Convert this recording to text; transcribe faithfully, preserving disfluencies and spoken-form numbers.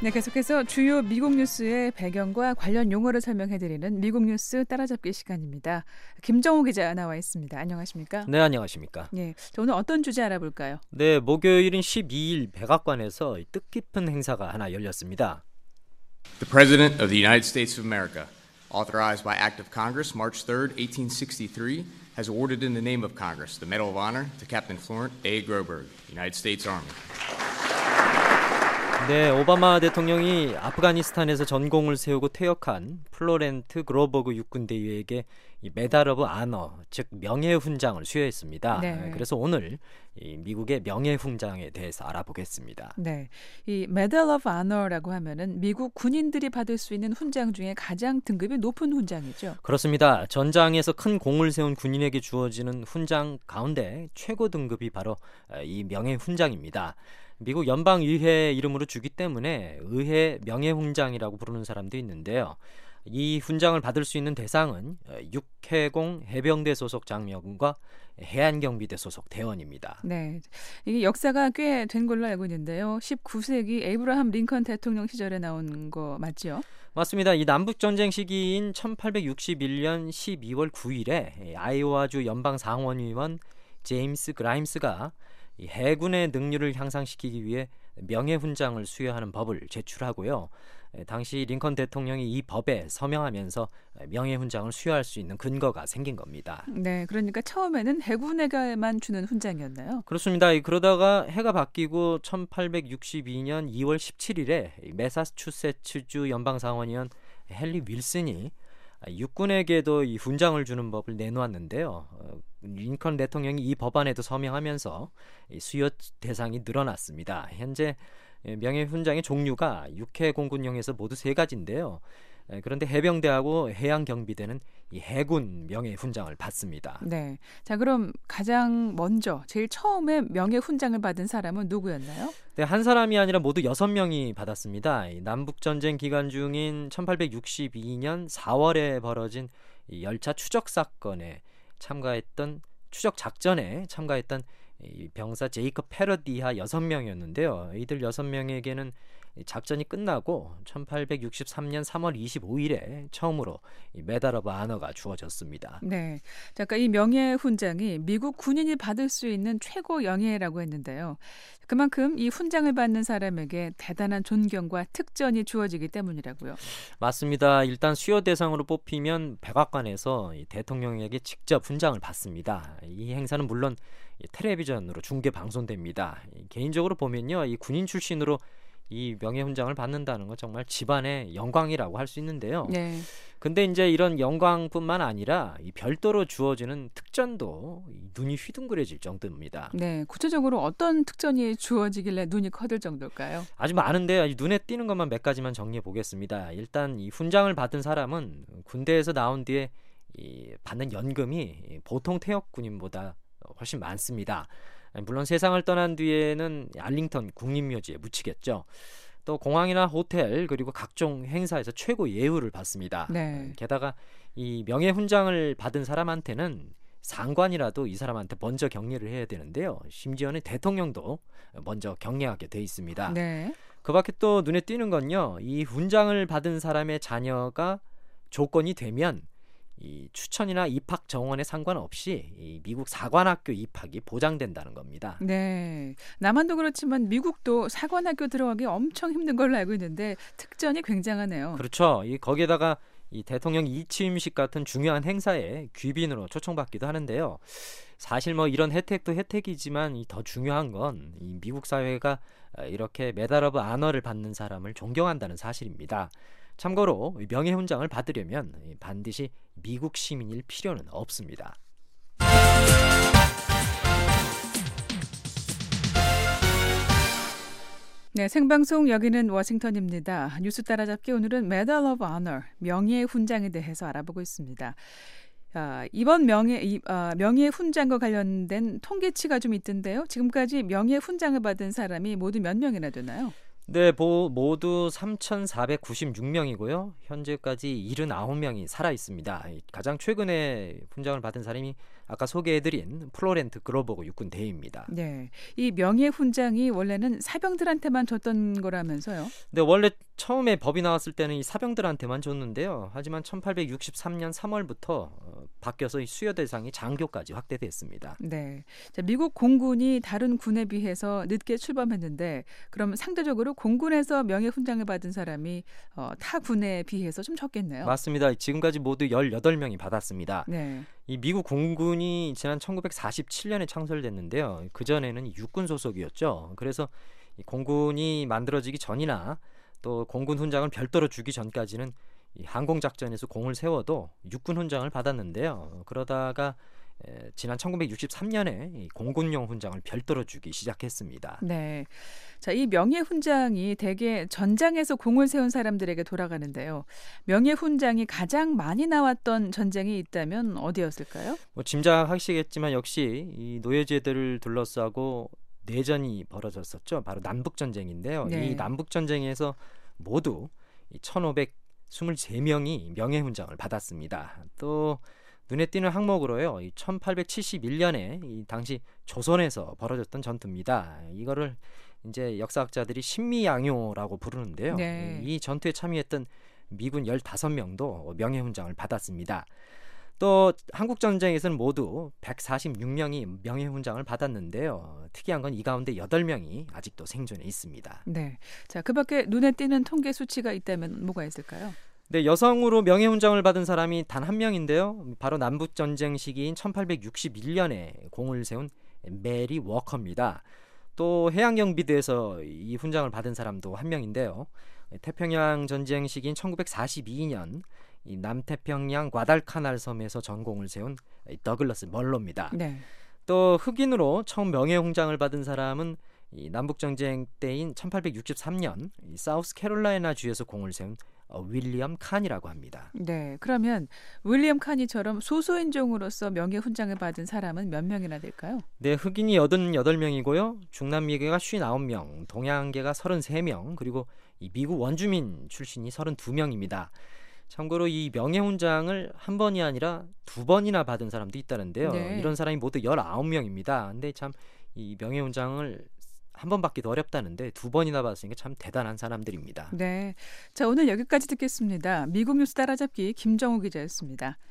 네, 계속해서 주요 미국 뉴스의 배경과 관련 용어를 설명해드리는 미국 뉴스 따라잡기 시간입니다. 김정호 기자 나와 있습니다. 안녕하십니까? 네, 안녕하십니까? 네, 오늘 어떤 주제 알아볼까요? 네, 목요일인 십이 일 백악관에서 뜻깊은 행사가 하나 열렸습니다. The President of the United States of America, authorized by Act of Congress, March third, eighteen sixty-three, has awarded in the name of Congress the Medal of Honor to Captain Florent A. Groberg, United States Army. 네, 오바마 대통령이 아프가니스탄에서 전공을 세우고 퇴역한 플로렌트 그로버그 육군대위에게 이 메달 오브 아너, 즉 명예훈장을 수여했습니다. 네. 그래서 오늘 이 미국의 명예훈장에 대해서 알아보겠습니다. 네, 이 메달 오브 아너라고 하면은 미국 군인들이 받을 수 있는 훈장 중에 가장 등급이 높은 훈장이죠. 그렇습니다. 전장에서 큰 공을 세운 군인에게 주어지는 훈장 가운데 최고 등급이 바로 이 명예훈장입니다. 미국 연방의회 이름으로 주기 때문에 의회 명예훈장이라고 부르는 사람도 있는데요. 이 훈장을 받을 수 있는 대상은 육해공 해병대 소속 장병과 해안경비대 소속 대원입니다. 네, 이게 역사가 꽤 된 걸로 알고 있는데요. 십구 세기 에이브라함 링컨 대통령 시절에 나온 거 맞죠? 맞습니다. 이 남북전쟁 시기인 천팔백육십일 년 십이월 구일에 아이오와주 연방상원의원 제임스 그라임스가 이 해군의 능률을 향상시키기 위해 명예훈장을 수여하는 법을 제출하고요. 당시 링컨 대통령이 이 법에 서명하면서 명예훈장을 수여할 수 있는 근거가 생긴 겁니다. 네, 그러니까 처음에는 해군에게만 주는 훈장이었나요? 그렇습니다. 그러다가 해가 바뀌고 천팔백육십이 년 이월 십칠일에 매사추세츠주 연방상원의원 헨리 윌슨이 육군에게도 이 훈장을 주는 법을 내놓았는데요. 링컨 대통령이 이 법안에도 서명하면서 수여 대상이 늘어났습니다. 현재 명예훈장의 종류가 육해 공군용에서 모두 세 가지인데요. 그런데 해병대하고 해양경비대는 이 해군 명예훈장을 받습니다. 네, 자 그럼 가장 먼저 제일 처음에 명예훈장을 받은 사람은 누구였나요? 네, 한 사람이 아니라 모두 여섯 명이 받았습니다. 남북전쟁 기간 중인 천팔백육십이 년 사월에 벌어진 이 열차 추적 사건에 참가했던 추적 작전에 참가했던 이 병사 제이컵 패러디하 여섯 명이었는데요. 이들 여섯 명에게는 작전이 끝나고 천팔백육십삼 년 삼월 이십오일에 처음으로 이 메달 오브 아너가 주어졌습니다. 네, 잠깐 이 명예훈장이 미국 군인이 받을 수 있는 최고 영예라고 했는데요. 그만큼 이 훈장을 받는 사람에게 대단한 존경과 특전이 주어지기 때문이라고요. 맞습니다. 일단 수여 대상으로 뽑히면 백악관에서 이 대통령에게 직접 훈장을 받습니다. 이 행사는 물론 이 텔레비전으로 중계 방송됩니다. 이 개인적으로 보면요, 이 군인 출신으로 이 명예훈장을 받는다는 건 정말 집안의 영광이라고 할 수 있는데요. 네. 근데 이제 이런 영광뿐만 아니라 이 별도로 주어지는 특전도 이 눈이 휘둥그레질 정도입니다. 네, 구체적으로 어떤 특전이 주어지길래 눈이 커들 정도일까요? 아주 많은데요. 눈에 띄는 것만 몇 가지만 정리해 보겠습니다. 일단 이 훈장을 받은 사람은 군대에서 나온 뒤에 이 받는 연금이 보통 퇴역 군인보다 훨씬 많습니다. 물론 세상을 떠난 뒤에는 알링턴 국립묘지에 묻히겠죠. 또 공항이나 호텔 그리고 각종 행사에서 최고 예우를 받습니다. 네. 게다가 이 명예훈장을 받은 사람한테는 상관이라도 이 사람한테 먼저 격려를 해야 되는데요. 심지어는 대통령도 먼저 격려하게 돼 있습니다. 네. 그 밖에 또 눈에 띄는 건요. 이 훈장을 받은 사람의 자녀가 조건이 되면 이 추천이나 입학 정원에 상관없이 이 미국 사관학교 입학이 보장된다는 겁니다. 네, 남한도 그렇지만 미국도 사관학교 들어가기 엄청 힘든 걸로 알고 있는데 특전이 굉장하네요. 그렇죠. 이 거기에다가 이 대통령 이취임식 같은 중요한 행사에 귀빈으로 초청받기도 하는데요. 사실 뭐 이런 혜택도 혜택이지만 이 더 중요한 건 이 미국 사회가 이렇게 메달 오브 아너를 받는 사람을 존경한다는 사실입니다. 참고로 명예훈장을 받으려면 반드시 미국 시민일 필요는 없습니다. 네, 생방송 여기는 워싱턴입니다. 뉴스 따라잡기 오늘은 메달 오브 아너, 명예훈장에 대해서 알아보고 있습니다. 아, 이번 명예, 이, 아, 명예훈장과 관련된 통계치가 좀 있던데요. 지금까지 명예훈장을 받은 사람이 모두 몇 명이나 되나요? 네, 모, 모두 삼천사백구십육 명이고요. 현재까지 칠십구 명이 살아 있습니다. 가장 최근에 훈장을 받은 사람이 아까 소개해드린 플로렌트 그로버그 육군 대위입니다. 네, 이 명예 훈장이 원래는 사병들한테만 줬던 거라면서요? 네, 원래 처음에 법이 나왔을 때는 이 사병들한테만 줬는데요. 하지만 천팔백육십삼 년 삼월부터 어, 바뀌어서 이 수여 대상이 장교까지 확대됐습니다. 네, 자, 미국 공군이 다른 군에 비해서 늦게 출범했는데 그럼 상대적으로 공군에서 명예 훈장을 받은 사람이 어, 타 군에 비해서 좀 적겠네요. 맞습니다. 지금까지 모두 열여덟 명이 받았습니다. 네. 이 미국 공군이 지난 천구백사십칠 년에 창설됐는데요. 그전에는 육군 소속이었죠. 그래서 이 공군이 만들어지기 전이나 또 공군 훈장을 별도로 주기 전까지는 이 항공작전에서 공을 세워도 육군 훈장을 받았는데요. 그러다가 에, 지난 천구백육십삼 년에 이 공군용 훈장을 별도로 주기 시작했습니다. 네. 자, 이 명예 훈장이 대개 전장에서 공을 세운 사람들에게 돌아가는데요. 명예 훈장이 가장 많이 나왔던 전쟁이 있다면 어디였을까요? 뭐 짐작하시겠지만 역시 이 노예제도를 둘러싸고 내전이 벌어졌었죠. 바로 남북 전쟁인데요. 네. 이 남북 전쟁에서 모두 이 천오백이십삼 명이 명예 훈장을 받았습니다. 또 눈에 띄는 항목으로요. 이 천팔백칠십일 년에 이 당시 조선에서 벌어졌던 전투입니다. 이거를 이제 역사학자들이 신미양요라고 부르는데요. 네. 이 전투에 참여했던 미군 열다섯 명도 명예 훈장을 받았습니다. 또 한국 전쟁에서는 모두 백사십육 명이 명예 훈장을 받았는데요. 특이한 건 이 가운데 여덟 명이 아직도 생존해 있습니다. 네. 자, 그밖에 눈에 띄는 통계 수치가 있다면 뭐가 있을까요? 네, 여성으로 명예 훈장을 받은 사람이 단 한 명인데요. 바로 남북 전쟁 시기인 천팔백육십일 년에 공을 세운 메리 워커입니다. 또 해양경비대에서 이 훈장을 받은 사람도 한 명인데요. 태평양 전쟁 시기인 천구백사십이 년 이 남태평양 과달카날 섬에서 전공을 세운 더글러스 멀로입니다. 네. 또 흑인으로 처음 명예 훈장을 받은 사람은 이 남북 전쟁 때인 천팔백육십삼 년 이 사우스캐롤라이나 주에서 공을 세운 어, 윌리엄 칸이라고 합니다. 네. 그러면 윌리엄 카니처럼 소수인종으로서 명예 훈장을 받은 사람은 몇 명이나 될까요? 네, 흑인이 여든여덟 명이고요. 중남미계가 오십구 명, 동양계가 서른세 명, 그리고 이 미국 원주민 출신이 서른두 명입니다. 참고로 이 명예 훈장을 한 번이 아니라 두 번이나 받은 사람도 있다는데요. 네. 이런 사람이 모두 열아홉 명입니다. 근데 참 이 명예 훈장을 한 번 받기도 어렵다는데 두 번이나 받았으니까 참 대단한 사람들입니다. 네. 자, 오늘 여기까지 듣겠습니다. 미국 뉴스 따라잡기 김정우 기자였습니다.